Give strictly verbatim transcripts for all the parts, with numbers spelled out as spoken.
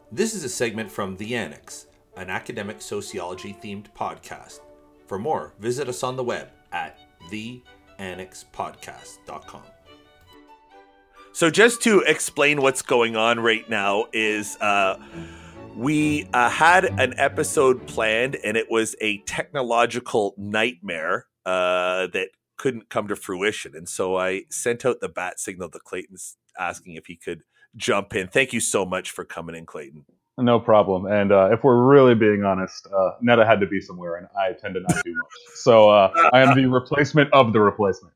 This is a segment from The Annex, an academic sociology themed podcast. For more, visit us on the web at the annex podcast dot com. So just to explain what's going on right now is uh, we uh, had an episode planned and it was a technological nightmare uh, that couldn't come to fruition. And so I sent out the bat signal to Clayton asking if he could jump in. Thank you so much for coming in, Clayton. No problem. And uh, if we're really being honest, uh, Netta had to be somewhere, and I tend to not do much. So uh, I am the replacement of the replacement.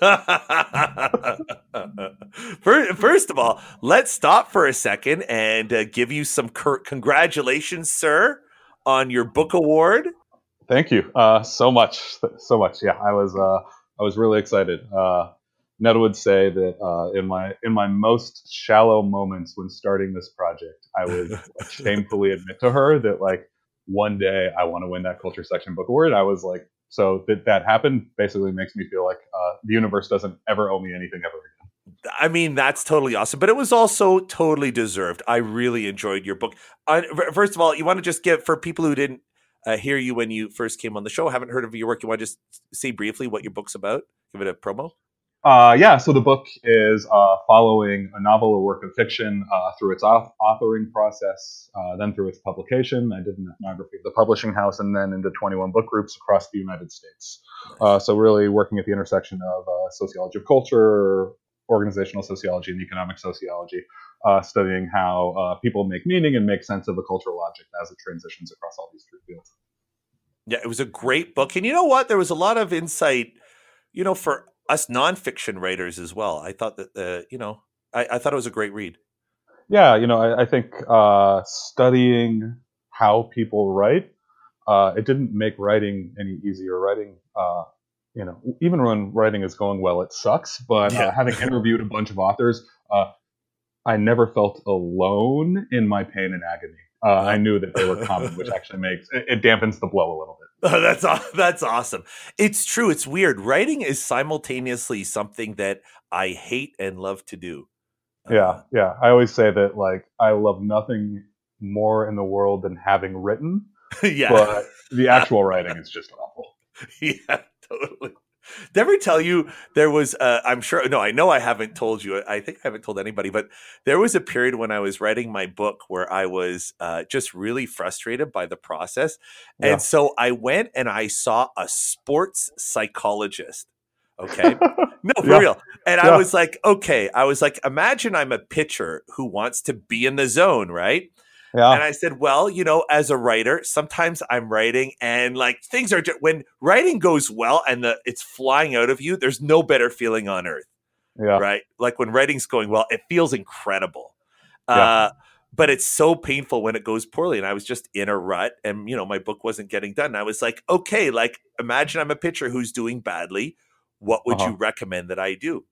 First of all, let's stop for a second and uh, give you some cur- congratulations, sir, on your book award. Thank you uh, so much, so much. Yeah, I was, uh, I was really excited. Uh, Netta would say that uh, in my in my most shallow moments when starting this project, I would like, shamefully admit to her that like one day I want to win that culture section book award. I was like, so that that happened basically makes me feel like uh, the universe doesn't ever owe me anything ever again. I mean, that's totally awesome, but it was also totally deserved. I really enjoyed your book. Uh, first of all, you want to just give, for people who didn't uh, hear you when you first came on the show, haven't heard of your work, you want to just say briefly what your book's about? Give it a promo? Uh, yeah, so the book is uh, following a novel, a work of fiction, uh, through its auth- authoring process, uh, then through its publication. I did an ethnography of the publishing house, and then into twenty-one book groups across the United States. Nice. Uh, so really working at the intersection of uh, sociology of culture, organizational sociology, and economic sociology, uh, studying how uh, people make meaning and make sense of a cultural object as it transitions across all these three fields. Yeah, it was a great book. And you know what? There was a lot of insight, you know, for us nonfiction writers as well. I thought that, uh, you know, I, I thought it was a great read. Yeah, you know, I, I think uh, studying how people write, uh, it didn't make writing any easier. Writing, uh, you know, even when writing is going well, it sucks. But Yeah. uh, having interviewed a bunch of authors, uh, I never felt alone in my pain and agony. Uh, I knew that they were common, which actually makes it, it dampens the blow a little bit. Oh, that's that's awesome. It's true. It's weird. Writing is simultaneously something that I hate and love to do. Yeah, uh, yeah. I always say that like I love nothing more in the world than having written. Yeah. But the actual writing is just awful. Yeah, totally. Did I ever tell you there was, uh, I'm sure, no, I know I haven't told you. I think I haven't told anybody, but there was a period when I was writing my book where I was uh, just really frustrated by the process. Yeah. And so I went and I saw a sports psychologist. Okay. No, for yeah. real. And yeah. I was like, okay, I was like, imagine I'm a pitcher who wants to be in the zone, right? Yeah. And I said, well, you know, as a writer, sometimes I'm writing and like things are just, when writing goes well and the, it's flying out of you, there's no better feeling on earth. Yeah. Right. Like when writing's going well, it feels incredible. Yeah. Uh, but it's so painful when it goes poorly. And I was just in a rut and, you know, my book wasn't getting done. And I was like, okay, like imagine I'm a pitcher who's doing badly. What would uh-huh. you recommend that I do?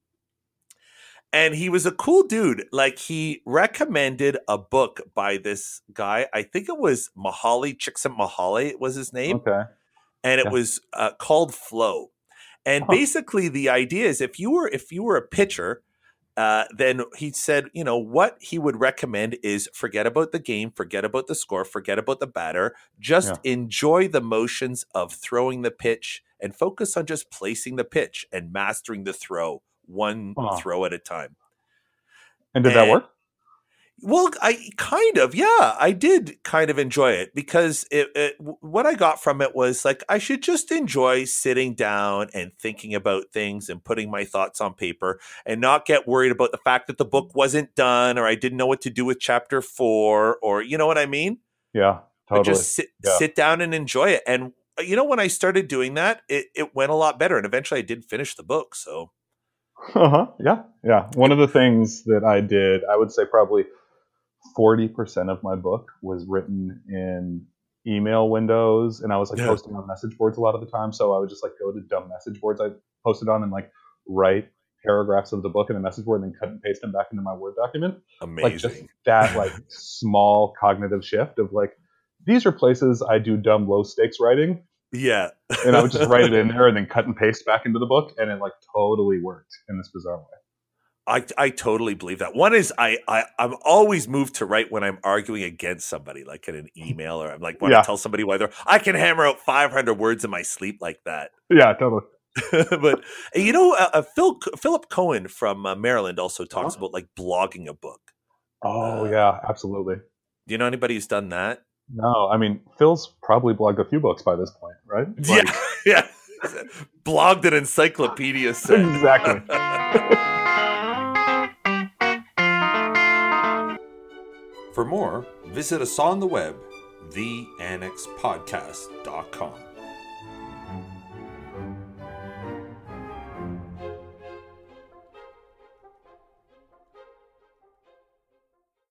And he was a cool dude. Like he recommended a book by this guy. I think it was Mahali, Csikszentmihalyi was his name. Okay. And it yeah. was uh, called Flow. And uh-huh. basically the idea is if you were if you were a pitcher, uh, then he said, you know, what he would recommend is forget about the game, forget about the score, forget about the batter. Just yeah. enjoy the motions of throwing the pitch and focus on just placing the pitch and mastering the throw. One uh-huh. throw at a time. And did and, that work? Well, I kind of, yeah, I did kind of enjoy it because it, it, what I got from it was like, I should just enjoy sitting down and thinking about things and putting my thoughts on paper and not get worried about the fact that the book wasn't done or I didn't know what to do with chapter four or, you know what I mean? Yeah, totally. But just sit, yeah. sit down and enjoy it. And, you know, when I started doing that, it, it went a lot better. And eventually I did finish the book, so. Uh-huh. Yeah, yeah. One of the things that I did, I would say probably forty percent of my book was written in email windows, and I was like yeah. posting on message boards a lot of the time. So I would just like go to dumb message boards I posted on and like write paragraphs of the book in a message board and then cut and paste them back into my Word document. Amazing. Like just that like small cognitive shift of like, these are places I do dumb low stakes writing. Yeah. And I would just write it in there and then cut and paste back into the book. And it like totally worked in this bizarre way. I, I totally believe that. One is I, I I'm always moved to write when I'm arguing against somebody, like in an email, or I'm like want Yeah. to tell somebody why they're. I can hammer out five hundred words in my sleep like that. Yeah, totally. But you know, uh, uh, Phil Philip Cohen from uh, Maryland also talks Uh-huh. about like blogging a book. Oh Uh, yeah, absolutely. Do you know anybody who's done that? No, I mean Phil's probably blogged a few books by this point, right? Yeah, yeah. Blogged an encyclopedia set. Exactly. For more, visit us on the web, the annex podcast dot com.